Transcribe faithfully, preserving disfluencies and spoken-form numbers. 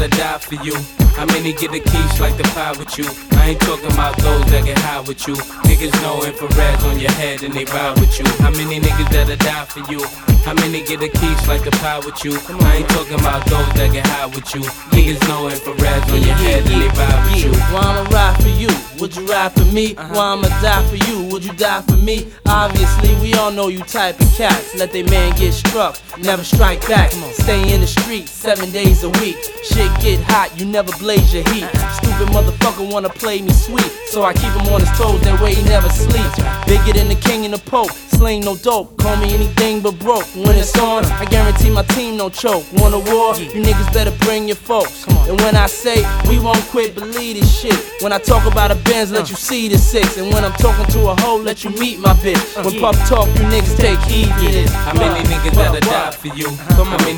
that'll die for you? How many get the keys like the pie with you? I ain't talking about those that get high with you. Niggas know infrared's on your head and they ride with you. How many niggas that'll die for you? How many get the keys like the pie with you? I ain't talking about those that get high with you. Niggas know infrared's on your head and they ride with you. Why I'ma ride for you? Would you ride for me? Why I'ma die for you? Would you die for me? Obviously, we all know you type of cats. Let they man get struck, never strike back. Stay in the street seven days a week. Shit get hot, you never blaze your heat. Stupid motherfucker wanna play me sweet, so I keep him on his toes, that way he never sleeps. Bigger than the king and the pope, sling no dope. Call me anything but broke. When it's on, I guarantee my team no choke. Want a war? You niggas better bring your folks. And when I say we won't quit, believe this shit. When I talk about a Benz, let you see the six. And when I'm talking to a hoe, let you meet my bitch. When Puff talk, you niggas take heed to this. How many niggas that'll die for you? How many